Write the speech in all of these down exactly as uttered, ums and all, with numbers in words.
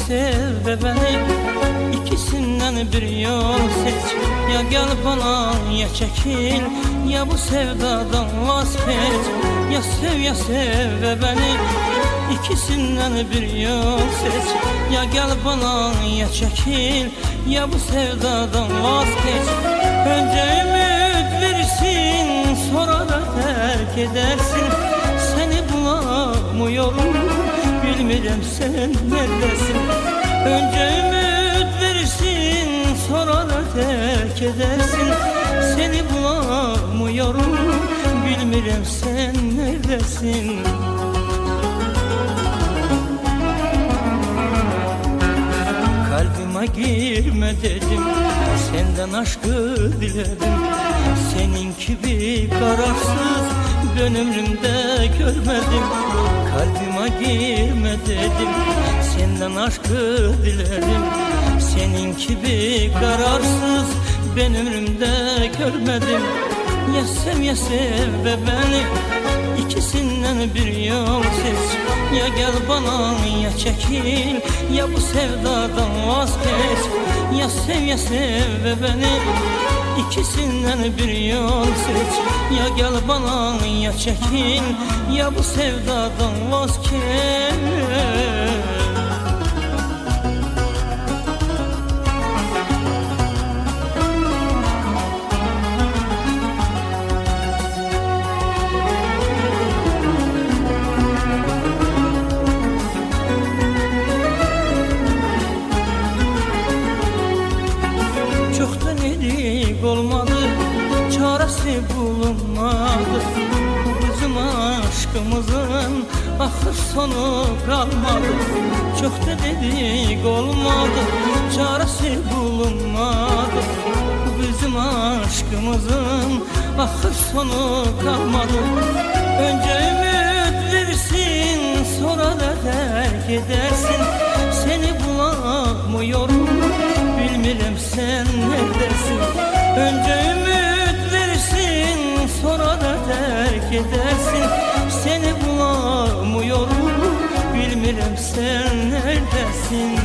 sev ve beni, İkisinden bir yol seç. Ya gel bana ya çekil, ya bu sevdadan vazgeç. Ya sev ya sev ve beni, İkisinden bir yol seç. Ya gel bana ya çekil, ya bu sevdadan vazgeç. Önce ümit verirsin, sonra da terk edersin. Seni bulamıyorum, bilmirəm sen neredesin. Önce ümit verirsin, sonra da terk edersin. Seni bulamıyorum, bilmirəm sen neredesin. Kalbime girme dedim, senden aşkı diledim. Seninki bir kararsız ben ömrümde görmedim. Kalbime girme dedim, senden aşkı diledim. Seninki bir kararsız ben ömrümde görmedim. Ya sev ya sev ve beni, İkisinden bir yol seç. Ya gel bana ya çekil, ya bu sevdadan vazgeç. Ya sev ya sev ve beni, İkisinden bir yol seç. Ya gel bana ya çekil, ya bu sevdadan vazgeç. Çoktan edik olmadı, çaresi bulunmadı. Bizim aşkımızın ahır sonu kalmadı. Çoktan edik olmadı, çaresi bulunmadı. Bizim aşkımızın ahır sonu kalmadı. Önce ümit verirsin, sonra da terk edersin. Seni bulamıyorum, bilmirəm sen neredesin. Önce ümit verirsin, sonra da terk edersin. Seni bulamıyorum, bilmirəm sen neredesin.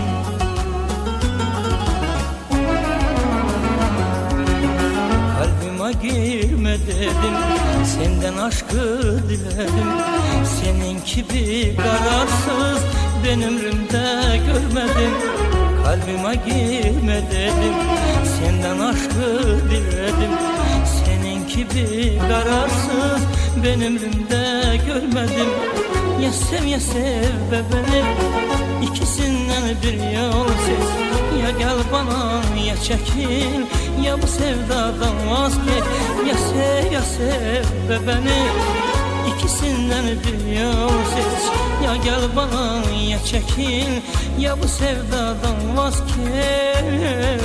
Kalbime girme dedim, senden aşkı diledim. Seninki bir kararsız ben ömrümde görmedim. Kalbime girme dedim, senden aşkı diledim. Seninki bir kararsız ben ömrümde görmedim. Ya sev ya sev ve beni, İkisinden bir yol seç. Ya gel bana ya çekil, ya bu sevdadan vazgeç. Ya sev ya sev ve beni, İkisinden bir yol seç. Ya gel bana ya çekil, ya bu sevdadan vazgeç.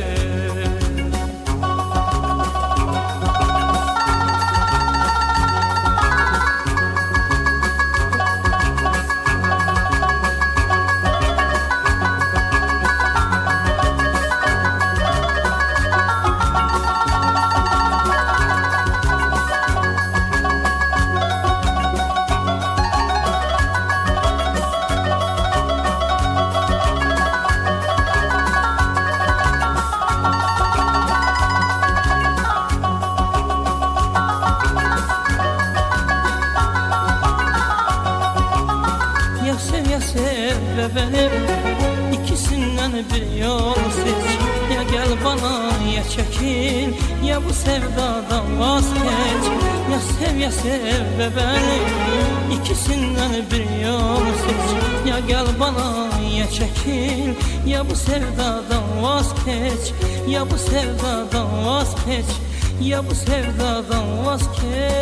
Ya sev ya sev ve beni, İkisinden bir yol seç. Ya gel bana ya çekil, ya bu sevdadan vazgeç. Ya sev ya sev ve beni, İkisinden bir yol seç. Ya gel bana ya çekil, ya bu sevdadan vazgeç. Ya bu sevdadan vazgeç, ya bu sevdadan vazgeç.